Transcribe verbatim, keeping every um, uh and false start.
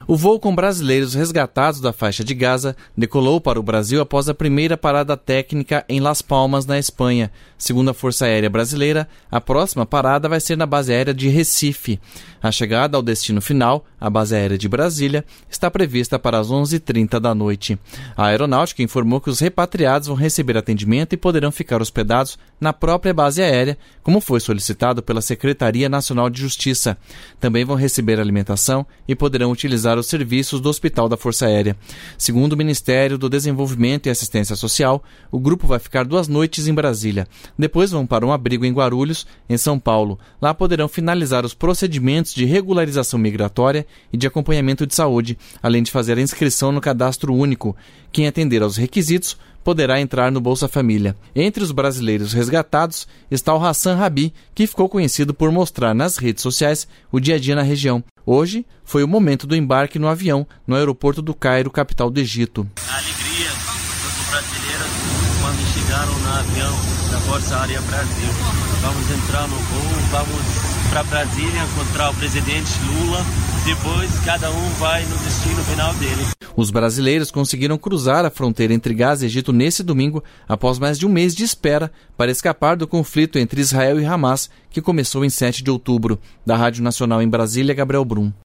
O voo com brasileiros resgatados da faixa de Gaza decolou para o Brasil após a primeira parada técnica em Las Palmas, na Espanha. Segundo a Força Aérea Brasileira, a próxima parada vai ser na base aérea de Recife. A chegada ao destino final, a base aérea de Brasília, está prevista para as onze e trinta da noite. A aeronáutica informou que os repatriados vão receber atendimento e poderão ficar hospedados na própria base aérea, como foi solicitado pela Secretaria Nacional de Justiça. Também vão receber alimentação e poderão utilizar os serviços do Hospital da Força Aérea. Segundo o Ministério do Desenvolvimento e Assistência Social, o grupo vai ficar duas noites em Brasília. Depois vão para um abrigo em Guarulhos, em São Paulo. Lá poderão finalizar os procedimentos de regularização migratória e de acompanhamento de saúde, além de fazer a inscrição no Cadastro Único. Quem atender aos requisitos poderá entrar no Bolsa Família. Entre os brasileiros resgatados está o Hassan Rabi, que ficou conhecido por mostrar nas redes sociais o dia a dia na região. Hoje foi o momento do embarque no avião no aeroporto do Cairo, capital do Egito. A alegria dos brasileiros quando chegaram no avião da Força Aérea Brasil. Vamos entrar no voo, vamos para Brasília encontrar o presidente Lula. Depois cada um vai no destino final dele. Os brasileiros conseguiram cruzar a fronteira entre Gaza e Egito nesse domingo, após mais de um mês de espera para escapar do conflito entre Israel e Hamas, que começou em sete de outubro. Da Rádio Nacional em Brasília, Gabriel Brum.